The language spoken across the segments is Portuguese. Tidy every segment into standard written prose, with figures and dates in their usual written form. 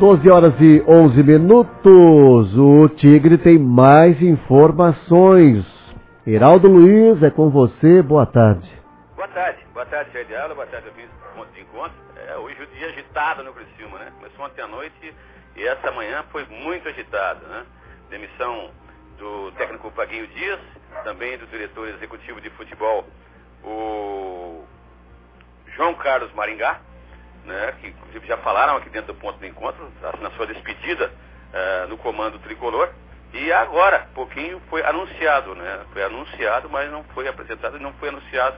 12 horas e 11 minutos. O Tigre tem mais informações. Heraldo Luiz, é com você. Boa tarde. Boa tarde, Jair de Aula, boa tarde, ouvintes do ponto de encontro. Hoje o dia agitado no Criciúma, né? Começou ontem à noite e essa manhã foi muito agitado, né? Demissão do técnico Vaguinho Dias, também do diretor executivo de futebol, o João Carlos Maringá, né, que inclusive já falaram aqui dentro do ponto de encontro, na sua despedida no comando tricolor. E agora, pouquinho, foi anunciado, né? Foi anunciado, mas não foi apresentado e não foi anunciado,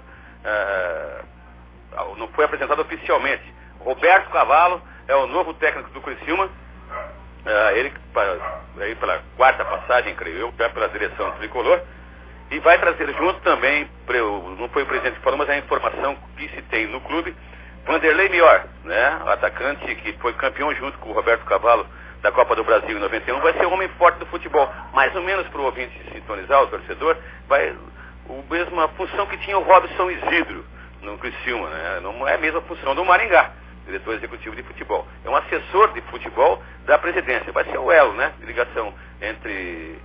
não foi apresentado oficialmente. Roberto Cavalo é o novo técnico do Criciúma, ele aí pela quarta passagem, creio eu, pela direção tricolor, e vai trazer junto também, não foi o presidente que falou, mas a informação que se tem no clube, Vanderlei Mior, né, o atacante que foi campeão junto com o Roberto Cavalo da Copa do Brasil em 91, vai ser o homem forte do futebol. Mais ou menos para o ouvinte sintonizar, o torcedor, vai a mesma função que tinha o Robson Isidro no Criciúma, né? Não é a mesma função do Maringá, diretor executivo de futebol. É um assessor de futebol da presidência. Vai ser o elo, né, de ligação entre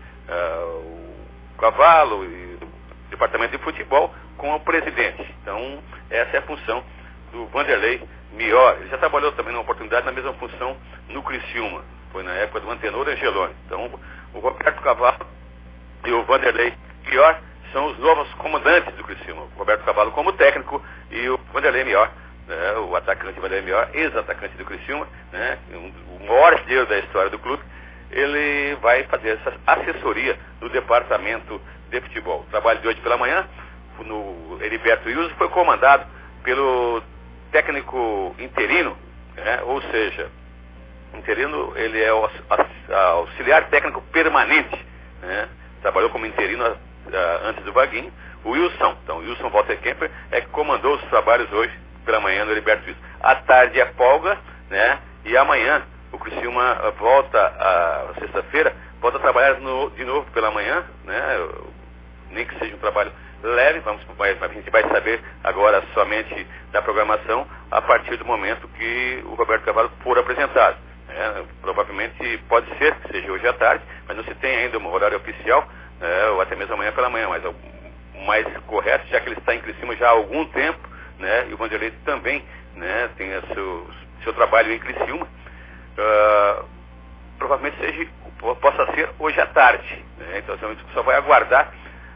o Cavalo e o departamento de futebol com o presidente. Então, essa é a função do Vanderlei Mior. Ele já trabalhou também numa oportunidade na mesma função no Criciúma. Foi na época do Antenor Angeloni. Então, o Roberto Cavalo e o Vanderlei Mior são os novos comandantes do Criciúma. O Roberto Cavalo como técnico e o Vanderlei Mior, né, o atacante Vanderlei Mior, ex-atacante do Criciúma, né, o maior artilheiro da história do clube. Ele vai fazer essa assessoria do departamento de futebol. O trabalho de hoje pela manhã, no Heriberto Wilson, foi comandado pelo técnico interino, né, ou seja, interino, ele é o auxiliar técnico permanente, né, trabalhou como interino antes do Vaguinho, o Wilson. Então, o Wilson Walter Kemper é que comandou os trabalhos hoje pela manhã no Heriberto Wilson. À tarde é folga, né, e amanhã o Criciúma volta, sexta-feira, volta a trabalhar de novo pela manhã, né, nem que seja um trabalho leve, a gente vai saber agora somente da programação a partir do momento que o Roberto Cavalo for apresentado. Provavelmente pode ser que seja hoje à tarde, mas não se tem ainda um horário oficial, ou até mesmo amanhã pela manhã, mas o mais correto, já que ele está em Criciúma já há algum tempo, né, e o Vanderlei também, né, tem seu trabalho em Criciúma, provavelmente possa ser hoje à tarde, né, então a gente só vai aguardar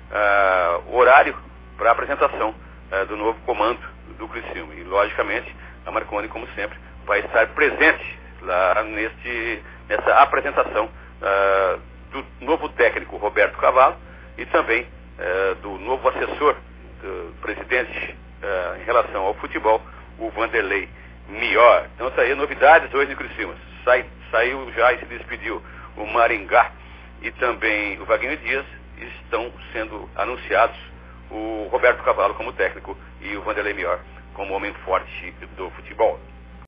o horário para a apresentação do novo comando do Criciúma. E, logicamente, a Marconi, como sempre, vai estar presente lá nessa apresentação do novo técnico Roberto Cavalo e também do novo assessor do presidente em relação ao futebol, o Vanderlei Mior. Então, isso aí, novidades hoje no Criciúma. Saiu já e se despediu o Maringá e também o Vaguinho Dias. Estão sendo anunciados o Roberto Cavalo como técnico e o Vanderlei Mior como homem forte do futebol.